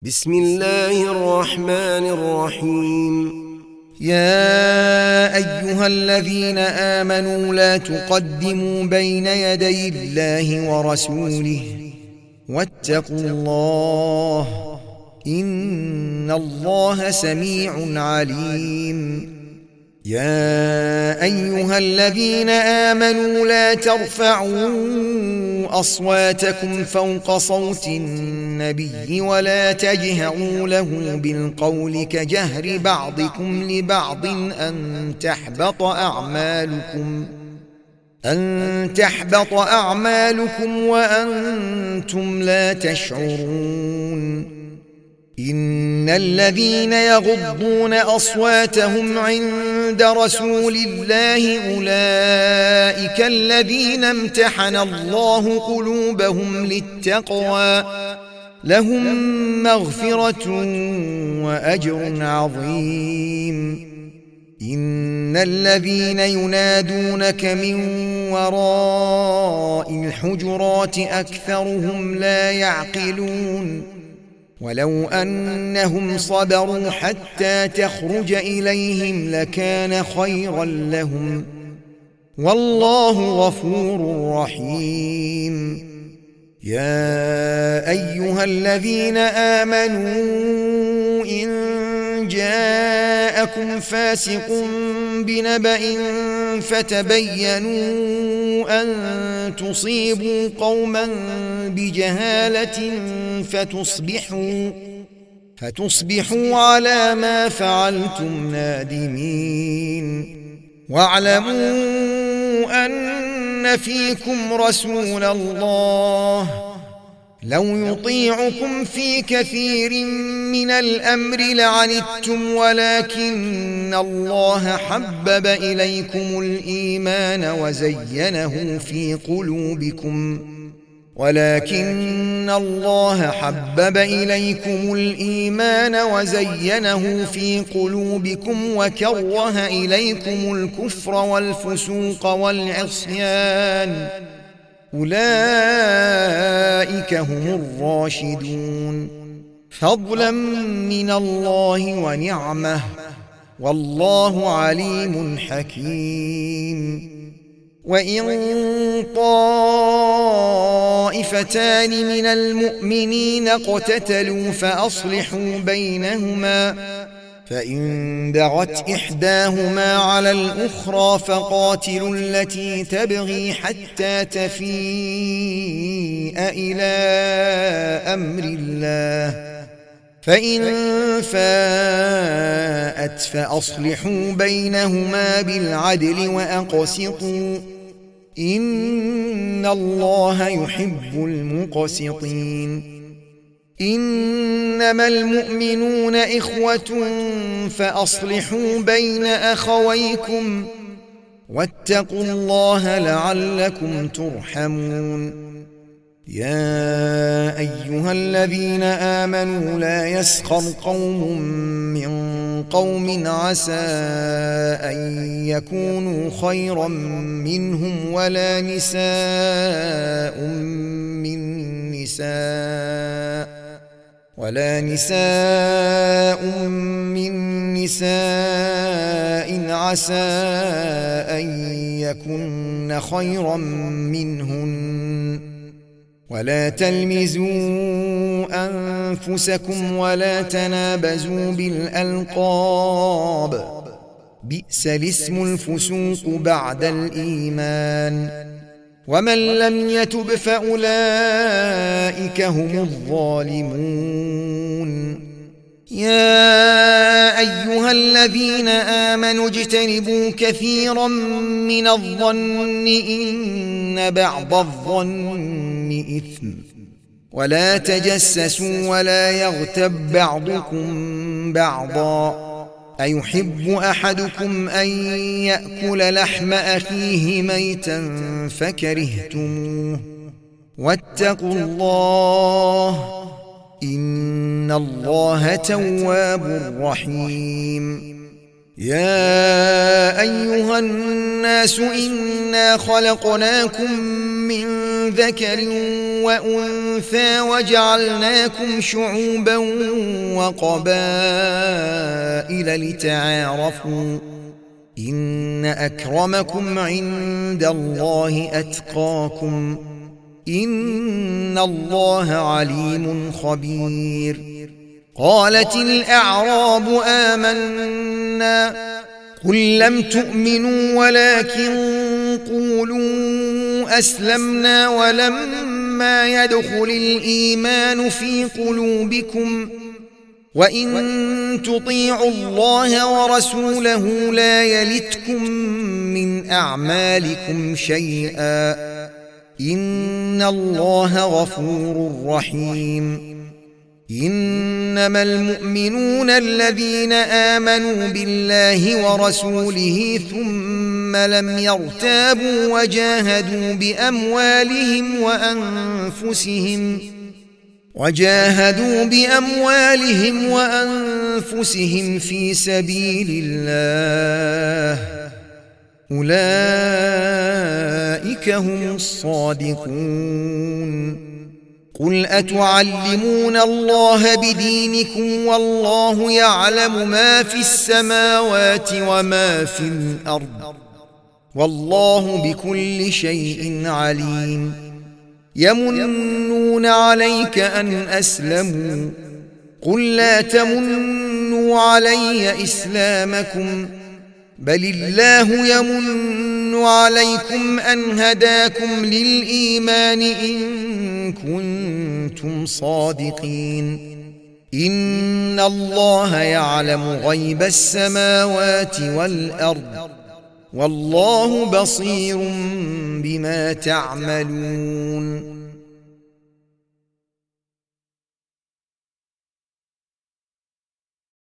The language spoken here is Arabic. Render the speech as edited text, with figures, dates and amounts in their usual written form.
بسم الله الرحمن الرحيم. يا أيها الذين آمنوا لا تقدموا بين يدي الله ورسوله واتقوا الله إن الله سميع عليم. يا أيها الذين آمنوا لا ترفعوا أصواتكم فوق صوت النبي ولا تجهروا له بالقول كجهر بعضكم لبعض أن تحبط أعمالكم وأنتم لا تشعرون. إن الذين يغضون أصواتهم عند رسول الله أولئك الذين امتحن الله قلوبهم للتقوى لهم مغفرة وأجر عظيم. إن الذين ينادونك من وراء الحجرات أكثرهم لا يعقلون. ولو أنهم صبروا حتى تخرج إليهم لكان خيرا لهم والله غفور رحيم. يا أيها الذين آمنوا إن جاءكم فاسق بنبأ فتبينوا أن تصيبوا قوما بجهالة فتصبحوا على ما فعلتم نادمين. واعلموا أن فيكم رسول الله لو يطيعكم في كثير من الأمر لعنتم ولكن الله حبب إليكم الإيمان وزينه في قلوبكم وكره إليكم الكفر والفسوق والعصيان أولئك هم الراشدون فضلا من الله ونعمه والله عليم حكيم. وإن طائفتان من المؤمنين اقتتلوا فأصلحوا بينهما فإن بغت إحداهما على الأخرى فقاتلوا التي تبغي حتى تفيء إلى أمر الله فإن فاءت فأصلحوا بينهما بالعدل وأقسطوا إن الله يحب المقسطين. إنما المؤمنون إخوة فأصلحوا بين أخويكم واتقوا الله لعلكم ترحمون. يا أيها الذين آمنوا لا يسخر قوم من قوم عسى أن يكونوا خيرا منهم ولا نساء من نساء عسى أن يكن خيرا منهن ولا تلمزوا أنفسكم ولا تنابزوا بالألقاب بئس الاسم الفسوق بعد الإيمان ومن لم يتب فأولئك هم الظالمون. يا أيها الذين آمنوا اجتنبوا كثيرا من الظن إن بعض الظن إثم ولا تجسسوا ولا يغتب بعضكم بعضا أيحب أحدكم أن يأكل لحم أخيه ميتا فكرهتموه واتقوا الله إن الله تواب رحيم. يا أيها الناس إنا خلقناكم من ذكر وأنثى وجعلناكم شعوبا وقبائل لتعارفوا إن أكرمكم عند الله أتقاكم إن الله عليم خبير. قالت الأعراب آمنا قل لم تؤمنوا ولكن قولوا أسلمنا ولما يدخل الإيمان في قلوبكم وإن تطيعوا الله ورسوله لا يلتكم من أعمالكم شيئا إن الله غفور رحيم. إنما المؤمنون الذين آمنوا بالله ورسوله ثم لم يرتابوا وجاهدوا بأموالهم وأنفسهم في سبيل الله أولئك هم الصادقون. قل أتعلمون الله بدينكم والله يعلم ما في السماوات وما في الأرض والله بكل شيء عليم. يمنون عليك أن أسلموا قل لا تمنوا علي إسلامكم بل الله يمن عليكم أن هداكم للإيمان إن كنتم صادقين. إن الله يعلم غيب السماوات والأرض والله بصير بما تعملون.